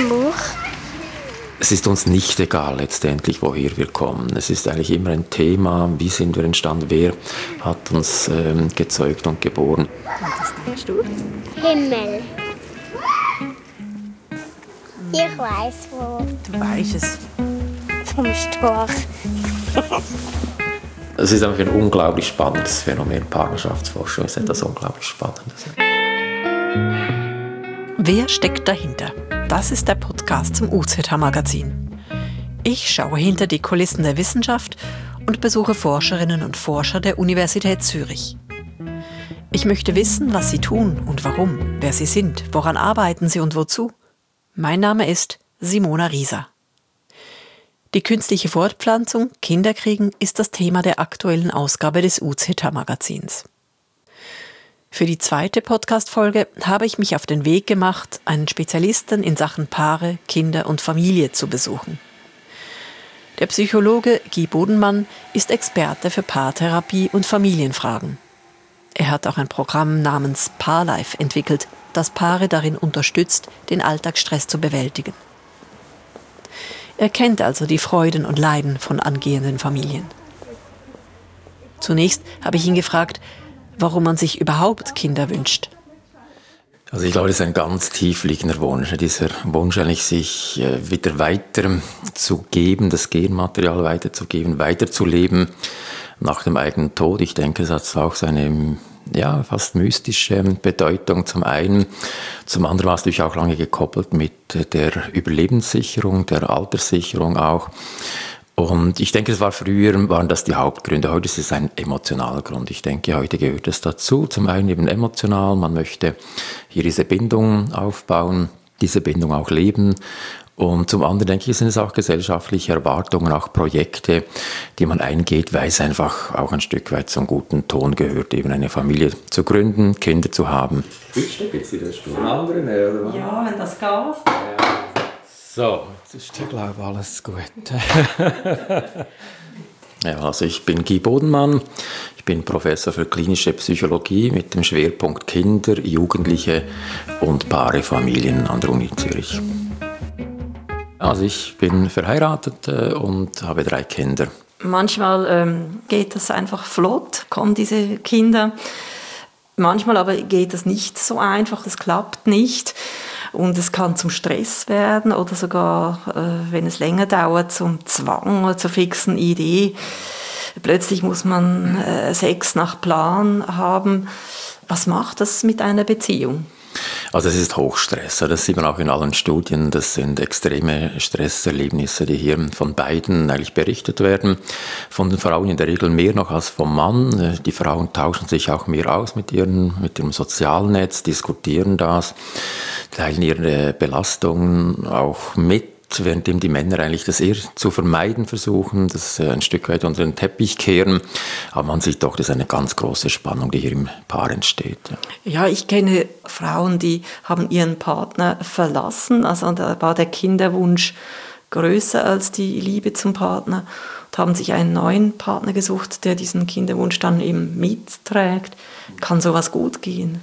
Buch. Es ist uns nicht egal letztendlich, woher wir kommen. Es ist eigentlich immer ein Thema, wie sind wir entstanden, wer hat uns gezeugt und geboren. Und was denkst du? Himmel. Ich weiß wo. Du weißt es. Vom Storch. Es ist einfach ein unglaublich spannendes Phänomen. Partnerschaftsforschung ist etwas unglaublich Spannendes. Wer steckt dahinter? Das ist der Podcast zum UZH-Magazin. Ich schaue hinter die Kulissen der Wissenschaft und besuche Forscherinnen und Forscher der Universität Zürich. Ich möchte wissen, was sie tun und warum, wer sie sind, woran arbeiten sie und wozu. Mein Name ist Simona Rieser. Die künstliche Fortpflanzung, Kinderkriegen, ist das Thema der aktuellen Ausgabe des UZH-Magazins. Für die zweite Podcast-Folge habe ich mich auf den Weg gemacht, einen Spezialisten in Sachen Paare, Kinder und Familie zu besuchen. Der Psychologe Guy Bodenmann ist Experte für Paartherapie und Familienfragen. Er hat auch ein Programm namens Paarlife entwickelt, das Paare darin unterstützt, den Alltagsstress zu bewältigen. Er kennt also die Freuden und Leiden von angehenden Familien. Zunächst habe ich ihn gefragt, warum man sich überhaupt Kinder wünscht. Also ich glaube, das ist ein ganz tiefliegender Wunsch. Dieser Wunsch eigentlich, sich wieder weiterzugeben, das Genmaterial weiterzugeben, weiterzuleben nach dem eigenen Tod. Ich denke, es hat auch seine fast mystische Bedeutung zum einen. Zum anderen war es natürlich auch lange gekoppelt mit der Überlebenssicherung, der Alterssicherung auch. Und ich denke, waren das die Hauptgründe. Heute ist es ein emotionaler Grund. Ich denke, heute gehört es dazu. Zum einen eben emotional. Man möchte hier diese Bindung aufbauen, diese Bindung auch leben. Und zum anderen, denke ich, sind es auch gesellschaftliche Erwartungen, auch Projekte, die man eingeht, weil es einfach auch ein Stück weit zum guten Ton gehört, eben eine Familie zu gründen, Kinder zu haben. Ich stecke jetzt wieder Stuhl. Anderen, oder? Ja, wenn das geht. So, jetzt ist hier, glaube ich, alles gut. Ja, also ich bin Guy Bodenmann, ich bin Professor für klinische Psychologie mit dem Schwerpunkt Kinder, Jugendliche und Paare, Familien an der Uni Zürich. Also ich bin verheiratet und habe 3 Kinder. Manchmal geht das einfach flott, kommen diese Kinder. Manchmal aber geht das nicht so einfach, das klappt nicht. Und es kann zum Stress werden oder sogar, wenn es länger dauert, zum Zwang oder zur fixen Idee. Plötzlich muss man Sex nach Plan haben. Was macht das mit einer Beziehung? Also es ist Hochstress, das sieht man auch in allen Studien, das sind extreme Stresserlebnisse, die hier von beiden eigentlich berichtet werden. Von den Frauen in der Regel mehr noch als vom Mann. Die Frauen tauschen sich auch mehr aus mit ihrem Sozialnetz, diskutieren das, teilen ihre Belastungen auch mit, währenddem die Männer eigentlich das eher zu vermeiden versuchen, das ein Stück weit unter den Teppich kehren. Aber man sieht doch, das ist eine ganz große Spannung, die hier im Paar entsteht. Ja, ich kenne Frauen, die haben ihren Partner verlassen. Also da war der Kinderwunsch größer als die Liebe zum Partner und haben sich einen neuen Partner gesucht, der diesen Kinderwunsch dann eben mitträgt. Kann sowas gut gehen?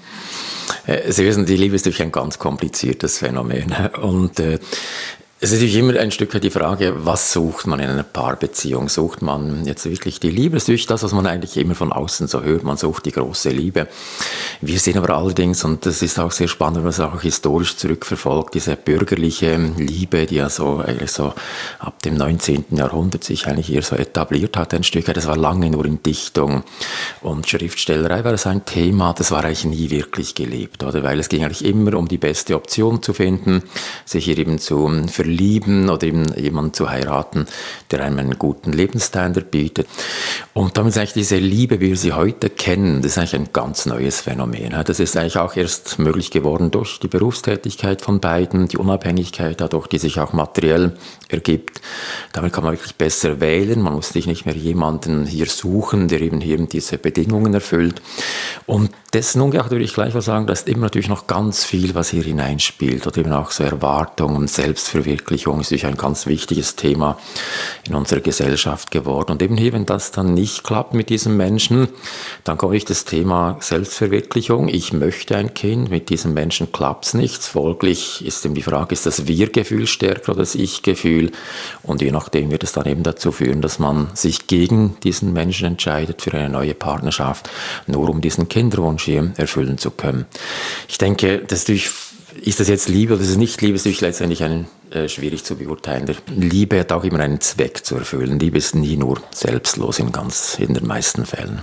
Sie wissen, die Liebe ist natürlich ein ganz kompliziertes Phänomen. Und es ist natürlich immer ein Stück weit die Frage, was sucht man in einer Paarbeziehung? Sucht man jetzt wirklich die Liebe? Das ist natürlich das, was man eigentlich immer von außen so hört. Man sucht die große Liebe. Wir sehen aber allerdings, und das ist auch sehr spannend, wenn man es auch historisch zurückverfolgt, diese bürgerliche Liebe, die ja eigentlich so ab dem 19. Jahrhundert sich eigentlich eher so etabliert hat, ein Stück weit. Das war lange nur in Dichtung und Schriftstellerei war das ein Thema, das war eigentlich nie wirklich gelebt, oder? Weil es ging eigentlich immer um die beste Option zu finden, sich hier eben zu verlieben oder eben jemanden zu heiraten, der einem einen guten Lebensstandard bietet. Und damit ist eigentlich diese Liebe, wie wir sie heute kennen, das ist eigentlich ein ganz neues Phänomen. Das ist eigentlich auch erst möglich geworden durch die Berufstätigkeit von beiden, die Unabhängigkeit dadurch, die sich auch materiell ergibt. Damit kann man wirklich besser wählen. Man muss sich nicht mehr jemanden hier suchen, der eben hier diese Bedingungen erfüllt. Und dessen ungeachtet würde ich gleich mal sagen, da ist immer natürlich noch ganz viel, was hier hineinspielt oder eben auch so Erwartungen, Selbstverwirklichung, Selbstverwirklichung ist natürlich ein ganz wichtiges Thema in unserer Gesellschaft geworden. Und eben hier, wenn das dann nicht klappt mit diesem Menschen, dann komme ich das Thema Selbstverwirklichung. Ich möchte ein Kind, mit diesem Menschen klappt es nicht. Folglich ist eben die Frage, ist das Wir-Gefühl stärker oder das Ich-Gefühl? Und je nachdem wird es dann eben dazu führen, dass man sich gegen diesen Menschen entscheidet für eine neue Partnerschaft, nur um diesen Kinderwunsch hier erfüllen zu können. Ich denke, ist das jetzt Liebe oder ist es nicht Liebe, ist natürlich letztendlich schwierig zu beurteilen. Liebe hat auch immer einen Zweck zu erfüllen. Liebe ist nie nur selbstlos in den meisten Fällen.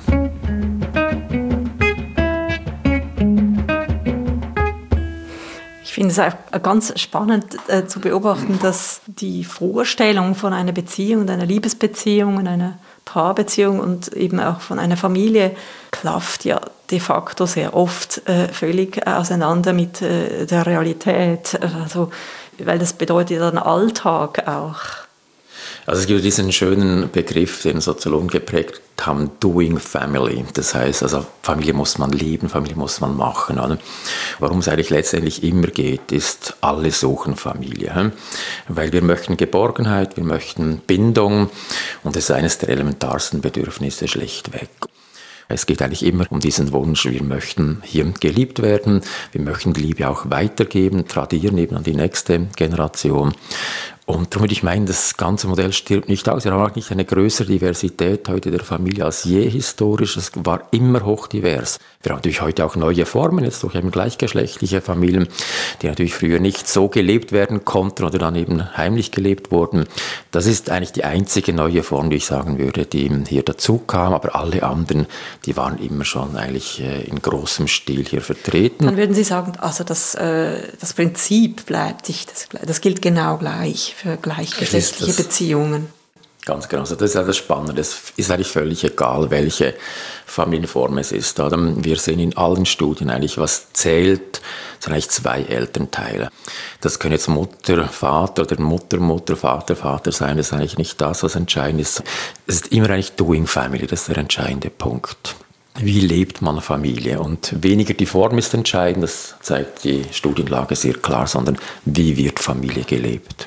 Ich finde es auch ganz spannend zu beobachten, dass die Vorstellung von einer Beziehung, einer Liebesbeziehung, einer Paarbeziehung und eben auch von einer Familie klafft ja de facto sehr oft völlig auseinander mit der Realität. Also, weil das bedeutet dann Alltag auch. Also es gibt diesen schönen Begriff, den Soziologen geprägt haben, Doing Family. Das heißt, also Familie muss man lieben, Familie muss man machen. Oder? Worum es eigentlich letztendlich immer geht, ist, alle suchen Familie. Weil wir möchten Geborgenheit, wir möchten Bindung und das ist eines der elementarsten Bedürfnisse schlichtweg. Es geht eigentlich immer um diesen Wunsch, wir möchten hier geliebt werden, wir möchten die Liebe auch weitergeben, tradieren eben an die nächste Generation. Und darum würde ich meinen, das ganze Modell stirbt nicht aus. Wir haben auch nicht eine größere Diversität heute der Familie als je historisch. Es war immer hochdivers. Wir haben natürlich heute auch neue Formen, jetzt durch eben gleichgeschlechtliche Familien, die natürlich früher nicht so gelebt werden konnten oder dann eben heimlich gelebt wurden. Das ist eigentlich die einzige neue Form, die ich sagen würde, die hier dazu kam. Aber alle anderen, die waren immer schon eigentlich in großem Stil hier vertreten. Dann würden Sie sagen, also das Prinzip bleibt sich, das gilt genau gleich für gleichgeschlechtliche Beziehungen. Ganz genau, also das ist das Spannende. Es ist eigentlich völlig egal, welche Familienform es ist. Wir sehen in allen Studien eigentlich, was zählt, sind eigentlich zwei Elternteile. Das können jetzt Mutter, Vater oder Mutter, Vater sein. Das ist eigentlich nicht das, was entscheidend ist. Es ist immer eigentlich Doing Family, das ist der entscheidende Punkt. Wie lebt man Familie? Und weniger die Form ist entscheidend, das zeigt die Studienlage sehr klar, sondern wie wird Familie gelebt?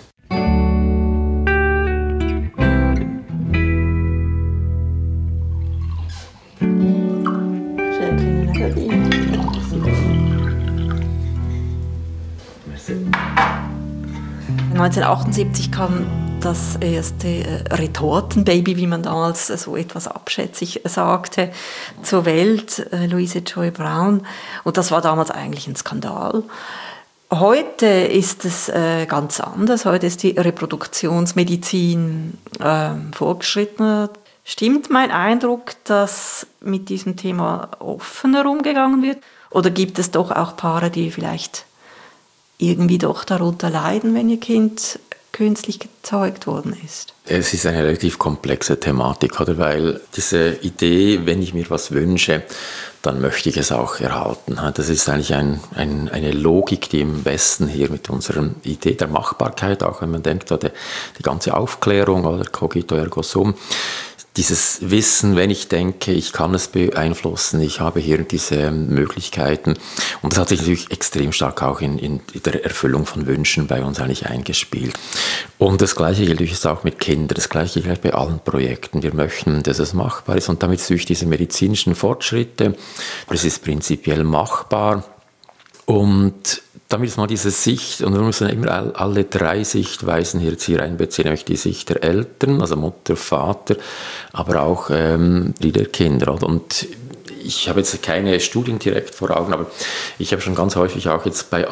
In 1978 kam das erste Retortenbaby, wie man damals so etwas abschätzig sagte, zur Welt, Louisa Joy Brown. Und das war damals eigentlich ein Skandal. Heute ist es ganz anders. Heute ist die Reproduktionsmedizin fortgeschrittener. Stimmt mein Eindruck, dass mit diesem Thema offener umgegangen wird? Oder gibt es doch auch Paare, die vielleicht irgendwie doch darunter leiden, wenn ihr Kind künstlich gezeugt worden ist? Es ist eine relativ komplexe Thematik, oder? Weil diese Idee, wenn ich mir was wünsche, dann möchte ich es auch erhalten. Das ist eigentlich eine Logik, die im Westen hier mit unserer Idee der Machbarkeit, auch wenn man denkt, die ganze Aufklärung oder Cogito ergo sum, dieses Wissen, wenn ich denke, ich kann es beeinflussen, ich habe hier diese Möglichkeiten. Und das hat sich natürlich extrem stark auch in der Erfüllung von Wünschen bei uns eigentlich eingespielt. Und das Gleiche gilt natürlich auch mit Kindern, das Gleiche gilt bei allen Projekten. Wir möchten, dass es machbar ist und damit durch diese medizinischen Fortschritte, es ist prinzipiell machbar. Und damit ist mal diese Sicht, und wir müssen immer alle drei Sichtweisen hier einbeziehen, nämlich die Sicht der Eltern, also Mutter, Vater, aber auch die der Kinder. Und ich habe jetzt keine Studien direkt vor Augen, aber ich habe schon ganz häufig auch jetzt bei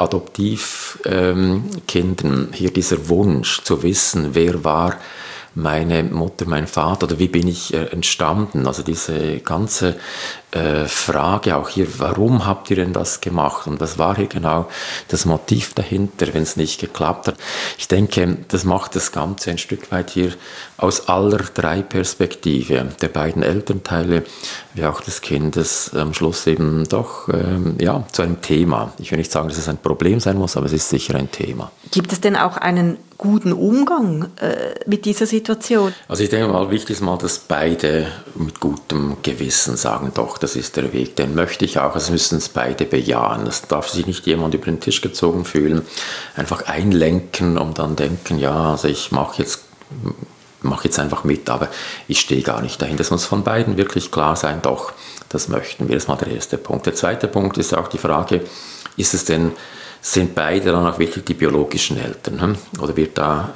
Adoptivkindern hier dieser Wunsch zu wissen, wer war meine Mutter, mein Vater oder wie bin ich entstanden. Also diese ganze Frage auch hier, warum habt ihr denn das gemacht und was war hier genau das Motiv dahinter, wenn es nicht geklappt hat. Ich denke, das macht das Ganze ein Stück weit hier aus aller drei Perspektive, der beiden Elternteile wie auch des Kindes, am Schluss eben doch zu einem Thema. Ich will nicht sagen, dass es ein Problem sein muss, aber es ist sicher ein Thema. Gibt es denn auch einen guten Umgang mit dieser Situation? Also ich denke mal, wichtig ist mal, dass beide mit gutem Gewissen sagen, doch, das ist der Weg, den möchte ich auch. Es müssen es beide bejahen. Es darf sich nicht jemand über den Tisch gezogen fühlen, einfach einlenken und dann denken, ja, also ich mache jetzt einfach mit, aber ich stehe gar nicht dahin. Das muss von beiden wirklich klar sein, doch, das möchten wir. Das ist mal der erste Punkt. Der zweite Punkt ist auch die Frage, sind beide dann auch wirklich die biologischen Eltern? Oder wird da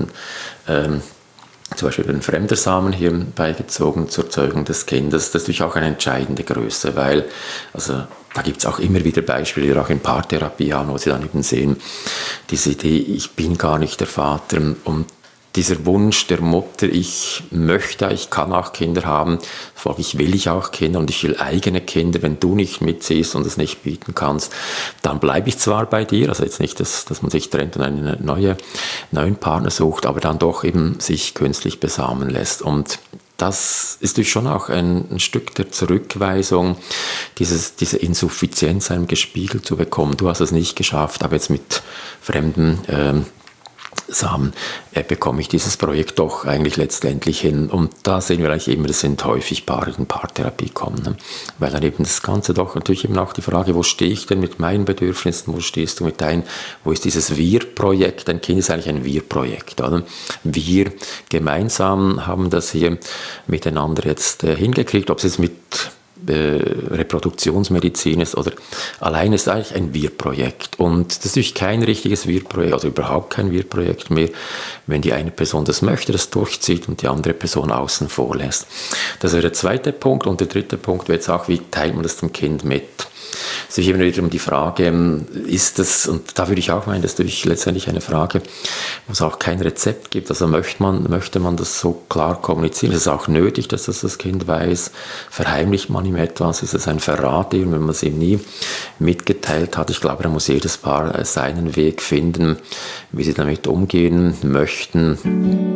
zum Beispiel ein fremder Samen hier beigezogen zur Zeugung des Kindes? Das ist natürlich auch eine entscheidende Größe, weil da gibt es auch immer wieder Beispiele, die auch in Paartherapie haben, wo sie dann eben sehen, diese Idee, ich bin gar nicht der Vater, und dieser Wunsch der Mutter, ich kann auch Kinder haben, folglich will ich auch Kinder und ich will eigene Kinder. Wenn du nicht mitziehst und es nicht bieten kannst, dann bleibe ich zwar bei dir, also jetzt nicht, dass man sich trennt und einen neuen Partner sucht, aber dann doch eben sich künstlich besamen lässt. Und das ist natürlich schon auch ein Stück der Zurückweisung, diese Insuffizienz einem gespiegelt zu bekommen. Du hast es nicht geschafft, aber jetzt mit fremden Samen bekomme ich dieses Projekt doch eigentlich letztendlich hin. Und da sehen wir eigentlich immer, das sind häufig Paare, die in Paartherapie kommen. Ne? Weil dann eben das Ganze doch natürlich eben auch die Frage, wo stehe ich denn mit meinen Bedürfnissen, wo stehst du mit deinen, wo ist dieses Wir-Projekt? Ein Kind ist eigentlich ein Wir-Projekt. Oder? Wir gemeinsam haben das hier miteinander jetzt hingekriegt, ob es jetzt mit Reproduktionsmedizin ist oder allein ist eigentlich ein Wir-Projekt. Und das ist natürlich kein richtiges Wir-Projekt, also überhaupt kein Wir-Projekt mehr, wenn die eine Person das möchte, das durchzieht und die andere Person außen vor lässt. Das wäre der zweite Punkt. Und der dritte Punkt wäre jetzt auch, wie teilt man das dem Kind mit? Es ist immer wieder um die Frage, ist das, und da würde ich auch meinen, das ist natürlich letztendlich eine Frage, wo es auch kein Rezept gibt. Also möchte man das so klar kommunizieren? Ist es auch nötig, dass das Kind weiß? Verheimlicht man ihm etwas? Ist es ein Verrat, wenn man es ihm nie mitgeteilt hat? Ich glaube, da muss jedes Paar seinen Weg finden, wie sie damit umgehen möchten.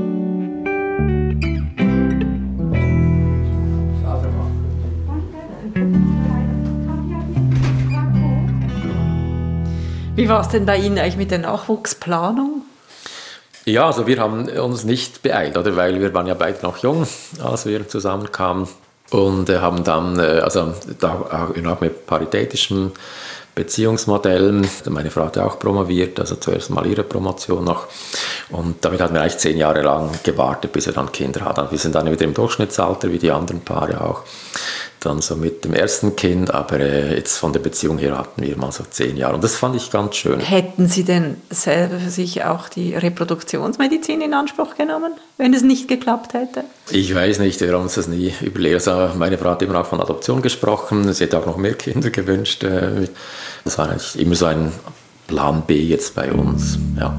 Wie war es denn bei Ihnen eigentlich mit der Nachwuchsplanung? Ja, also wir haben uns nicht beeilt, oder? Weil wir waren ja beide noch jung, als wir zusammenkamen und haben dann, auch mit paritätischen Beziehungsmodellen. Meine Frau hat ja auch promoviert, also zuerst mal ihre Promotion noch. Und damit hatten wir eigentlich 10 Jahre lang gewartet, bis wir dann Kinder hatten. Wir sind dann wieder im Durchschnittsalter, wie die anderen Paare auch. Dann so mit dem ersten Kind, aber jetzt von der Beziehung her hatten wir mal so 10 Jahre. Und das fand ich ganz schön. Hätten Sie denn selber für sich auch die Reproduktionsmedizin in Anspruch genommen, wenn es nicht geklappt hätte? Ich weiß nicht, wir haben uns das nie überlegt. Also meine Frau hat immer auch von Adoption gesprochen. Sie hätte auch noch mehr Kinder gewünscht. Das war eigentlich immer so ein Plan B jetzt bei uns. Ja.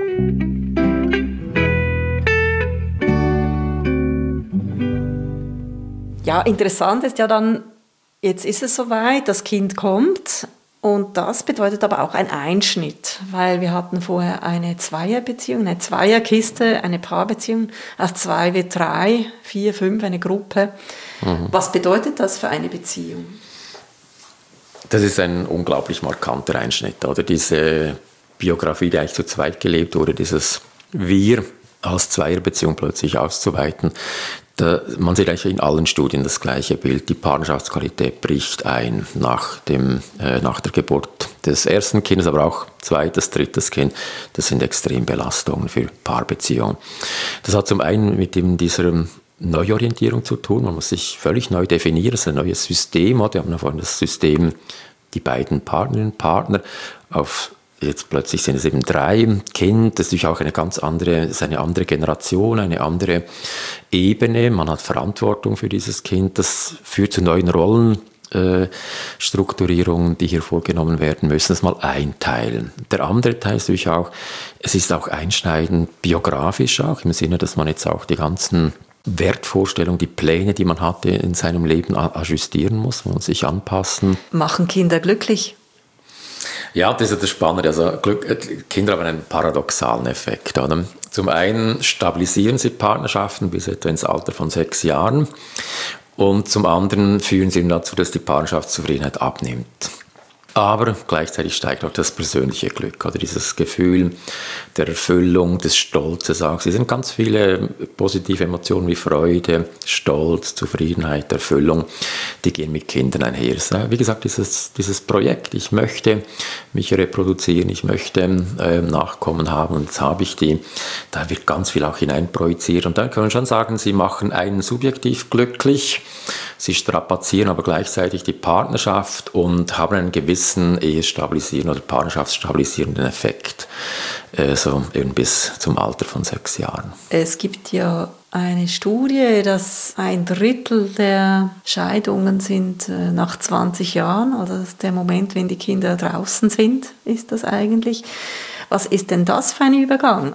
Ja, interessant ist ja dann, jetzt ist es soweit, das Kind kommt und das bedeutet aber auch einen Einschnitt, weil wir hatten vorher eine Zweierbeziehung, eine Zweierkiste, eine Paarbeziehung, aus 2 wird 3, 4, 5, eine Gruppe. Was bedeutet das für eine Beziehung? Das ist ein unglaublich markanter Einschnitt, oder? Diese Biografie, die eigentlich zu zweit gelebt wurde, dieses Wir als Zweierbeziehung plötzlich auszuweiten. Man sieht eigentlich in allen Studien das gleiche Bild. Die Partnerschaftsqualität bricht ein nach der Geburt des ersten Kindes, aber auch zweites, drittes Kind. Das sind Extrembelastungen für Paarbeziehungen. Das hat zum einen mit dieser Neuorientierung zu tun. Man muss sich völlig neu definieren. Das ist ein neues System. Wir haben vorhin das System, die beiden Partnerinnen und Partner auf. Jetzt plötzlich sind es eben 3 Kind, das ist natürlich auch eine andere Generation, eine andere Ebene. Man hat Verantwortung für dieses Kind. Das führt zu neuen Rollenstrukturierungen, die hier vorgenommen werden müssen. Das mal ein Teil. Der andere Teil ist natürlich auch, es ist auch einschneidend biografisch auch, im Sinne, dass man jetzt auch die ganzen Wertvorstellungen, die Pläne, die man hatte in seinem Leben adjustieren muss, man muss sich anpassen. Machen Kinder glücklich? Ja, das ist das Spannende. Also Kinder haben einen paradoxalen Effekt. Oder? Zum einen stabilisieren sie Partnerschaften bis etwa ins Alter von 6 Jahren und zum anderen führen sie dazu, dass die Partnerschaftszufriedenheit abnimmt. Aber gleichzeitig steigt auch das persönliche Glück oder dieses Gefühl der Erfüllung, des Stolzes auch. Es sind ganz viele positive Emotionen wie Freude, Stolz, Zufriedenheit, Erfüllung, die gehen mit Kindern einher. Wie gesagt, dieses Projekt, ich möchte mich reproduzieren, ich möchte Nachkommen haben und jetzt habe ich die. Da wird ganz viel auch hineinprojiziert und dann kann man schon sagen, sie machen einen subjektiv glücklich, sie strapazieren aber gleichzeitig die Partnerschaft und haben einen gewissen ehestabilisierenden oder partnerschaftsstabilisierenden Effekt, so eben bis zum Alter von 6 Jahren. Es gibt ja eine Studie, dass 1/3 der Scheidungen sind nach 20 Jahren, also das ist der Moment, wenn die Kinder draußen sind, ist das eigentlich. Was ist denn das für ein Übergang?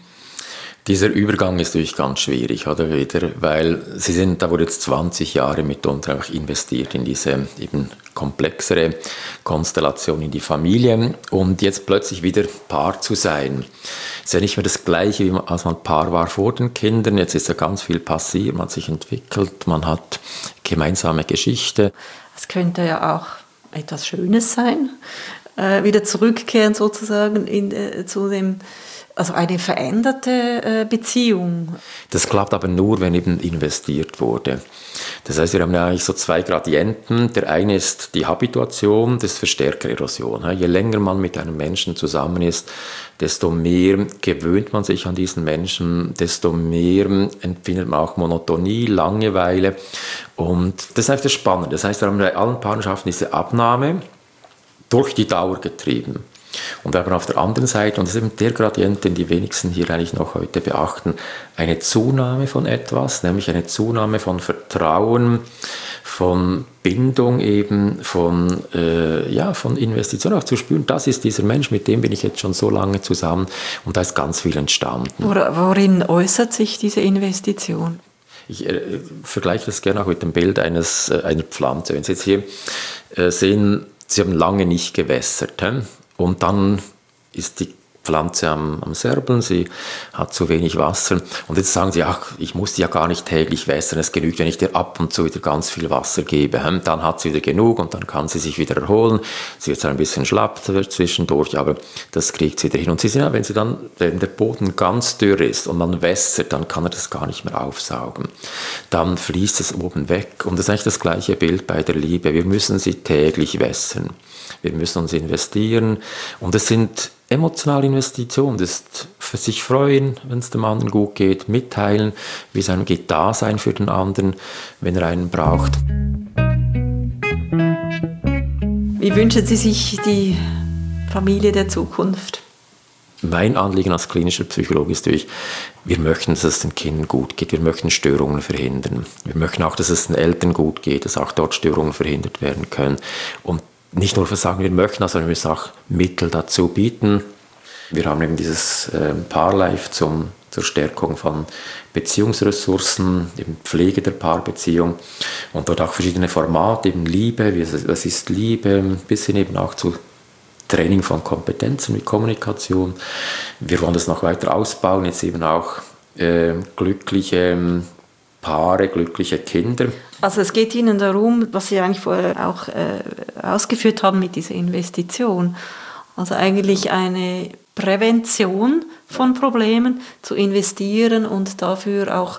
Dieser Übergang ist natürlich ganz schwierig, oder wieder, weil da wurde jetzt 20 Jahre mitunter einfach investiert in diese eben komplexere Konstellation in die Familie und jetzt plötzlich wieder Paar zu sein. Ist ja nicht mehr das Gleiche, als man Paar war vor den Kindern. Jetzt ist ja ganz viel passiert, man hat sich entwickelt, man hat gemeinsame Geschichte. Es könnte ja auch etwas Schönes sein, wieder zurückkehren sozusagen zu dem. Also eine veränderte Beziehung. Das klappt aber nur, wenn eben investiert wurde. Das heißt, wir haben ja eigentlich so 2 Gradienten. Der eine ist die Habituation, das Verstärkererosion. Je länger man mit einem Menschen zusammen ist, desto mehr gewöhnt man sich an diesen Menschen, desto mehr empfindet man auch Monotonie, Langeweile. Und das ist eigentlich das Spannende. Das heißt, wir haben bei allen Partnerschaften diese Abnahme durch die Dauer getrieben. Und aber auf der anderen Seite, und das ist eben der Gradient, den die wenigsten hier eigentlich noch heute beachten, eine Zunahme von etwas, nämlich eine Zunahme von Vertrauen, von Bindung eben, von Investition, auch zu spüren, das ist dieser Mensch, mit dem bin ich jetzt schon so lange zusammen und da ist ganz viel entstanden. Worin äußert sich diese Investition? Ich vergleiche das gerne auch mit dem Bild einer Pflanze. Wenn Sie jetzt hier sehen, Sie haben lange nicht gewässert, und dann ist die Pflanze am Särbeln, sie hat zu wenig Wasser. Und jetzt sagen sie, ach, ich muss die ja gar nicht täglich wässern, es genügt, wenn ich dir ab und zu wieder ganz viel Wasser gebe. Dann hat sie wieder genug und dann kann sie sich wieder erholen. Sie wird zwar ein bisschen schlapp zwischendurch, aber das kriegt sie wieder hin. Und sie sind ja, wenn der Boden ganz dürr ist und man wässert, dann kann er das gar nicht mehr aufsaugen. Dann fließt es oben weg. Und das ist eigentlich das gleiche Bild bei der Liebe. Wir müssen sie täglich wässern. Wir müssen uns investieren. Und es sind emotionale Investitionen, das ist für sich freuen, wenn es dem anderen gut geht, mitteilen, wie es einem geht, da sein für den anderen, wenn er einen braucht. Wie wünschen Sie sich die Familie der Zukunft? Mein Anliegen als klinischer Psychologe ist natürlich, wir möchten, dass es den Kindern gut geht, wir möchten Störungen verhindern. Wir möchten auch, dass es den Eltern gut geht, dass auch dort Störungen verhindert werden können. Und nicht nur sagen, wir möchten, sondern wir müssen auch Mittel dazu bieten. Wir haben eben dieses Paarlife zur Stärkung von Beziehungsressourcen, eben Pflege der Paarbeziehung und dort auch verschiedene Formate, eben Liebe, was ist Liebe, bis hin eben auch zu Training von Kompetenzen mit Kommunikation. Wir wollen das noch weiter ausbauen, jetzt eben auch glückliche Paare, glückliche Kinder. Also es geht Ihnen darum, was Sie eigentlich vorher auch ausgeführt haben mit dieser Investition, also eigentlich eine Prävention von Problemen zu investieren und dafür auch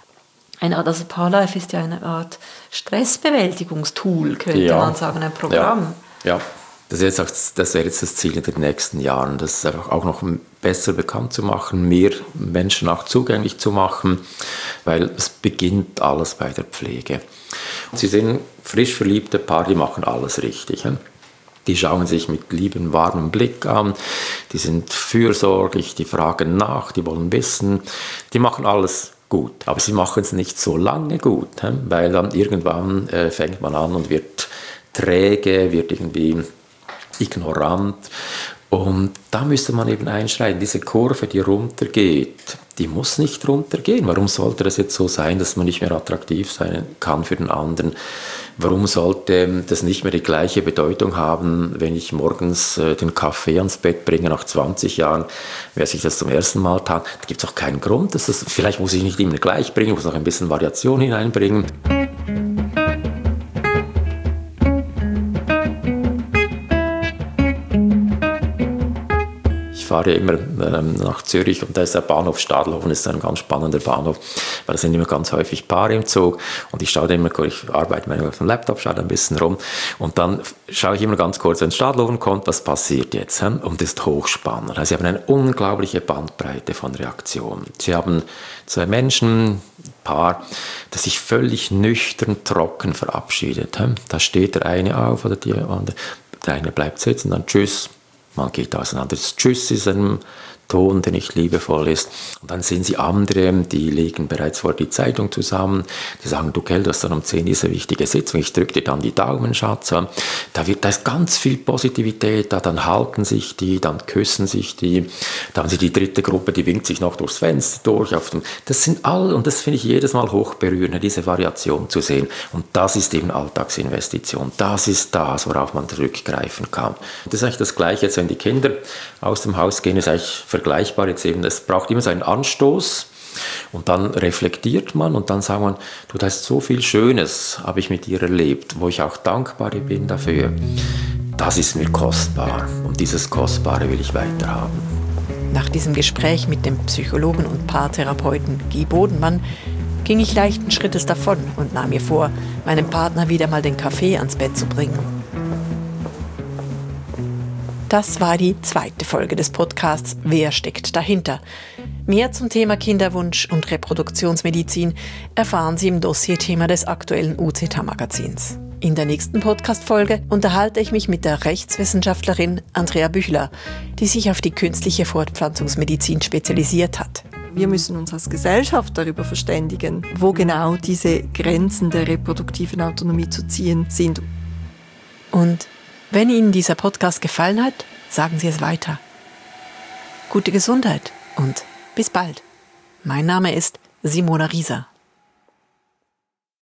also Paarlife ist ja eine Art Stressbewältigungstool, könnte man sagen, ein Programm. Ja. Das wäre jetzt das Ziel in den nächsten Jahren, das einfach auch noch besser bekannt zu machen, mehr Menschen auch zugänglich zu machen, weil es beginnt alles bei der Pflege. Sie sehen frisch verliebte Paare, die machen alles richtig. Die schauen sich mit liebem, warmem Blick an, die sind fürsorglich, die fragen nach, die wollen wissen, die machen alles gut. Aber sie machen es nicht so lange gut, weil dann irgendwann fängt man an und wird träge, wird irgendwie ignorant. Und da müsste man eben einschreiten. Diese Kurve, die runtergeht, die muss nicht runtergehen. Warum sollte das jetzt so sein, dass man nicht mehr attraktiv sein kann für den anderen? Warum sollte das nicht mehr die gleiche Bedeutung haben, wenn ich morgens den Kaffee ans Bett bringe nach 20 Jahren, wer sich das zum ersten Mal tat? Da gibt es auch keinen Grund. Vielleicht muss ich nicht immer gleich bringen, muss noch ein bisschen Variation hineinbringen. Ich fahre immer nach Zürich und da ist der Bahnhof Stadelhofen, ist ein ganz spannender Bahnhof, weil da sind immer ganz häufig Paare im Zug und ich schaue immer, ich arbeite auf dem Laptop, schaue ein bisschen rum und dann schaue ich immer ganz kurz, wenn Stadelhofen kommt, was passiert jetzt? Und das ist hochspannend. Also sie haben eine unglaubliche Bandbreite von Reaktionen. Sie haben zwei Menschen, Paar, das sich völlig nüchtern, trocken verabschiedet. Da steht der eine auf oder die andere, der eine bleibt sitzen, dann tschüss, man geht auseinander. Das Tschüss ist ein Ton, der nicht liebevoll ist. Und dann sehen Sie andere, die legen bereits vor die Zeitung zusammen, die sagen, du Kell, das ist dann um 10 diese wichtige Sitzung, ich drücke dir dann die Daumen, Schatz. Da ist ganz viel Positivität, dann halten sich die, dann küssen sich die, da haben Sie die dritte Gruppe, die winkt sich noch durchs Fenster durch. Das sind all, und das finde ich jedes Mal hochberührend, diese Variation zu sehen. Und das ist eben Alltagsinvestition. Das ist das, worauf man zurückgreifen kann. Das ist eigentlich das Gleiche, jetzt wenn die Kinder aus dem Haus gehen, ist eigentlich vergleichbar jetzt eben, es braucht immer so einen Anstoß und dann reflektiert man und dann sagt man, du, da ist so viel Schönes, habe ich mit dir erlebt, wo ich auch dankbar bin dafür. Das ist mir kostbar und dieses Kostbare will ich weiterhaben. Nach diesem Gespräch mit dem Psychologen und Paartherapeuten Guy Bodenmann ging ich leichten Schrittes davon und nahm mir vor, meinem Partner wieder mal den Kaffee ans Bett zu bringen. Das war die 2. Folge des Podcasts Wer steckt dahinter? Mehr zum Thema Kinderwunsch und Reproduktionsmedizin erfahren Sie im Dossierthema des aktuellen UZH-Magazins. In der nächsten Podcast-Folge unterhalte ich mich mit der Rechtswissenschaftlerin Andrea Büchler, die sich auf die künstliche Fortpflanzungsmedizin spezialisiert hat. Wir müssen uns als Gesellschaft darüber verständigen, wo genau diese Grenzen der reproduktiven Autonomie zu ziehen sind. Und wenn Ihnen dieser Podcast gefallen hat, sagen Sie es weiter. Gute Gesundheit und bis bald. Mein Name ist Simona Rieser.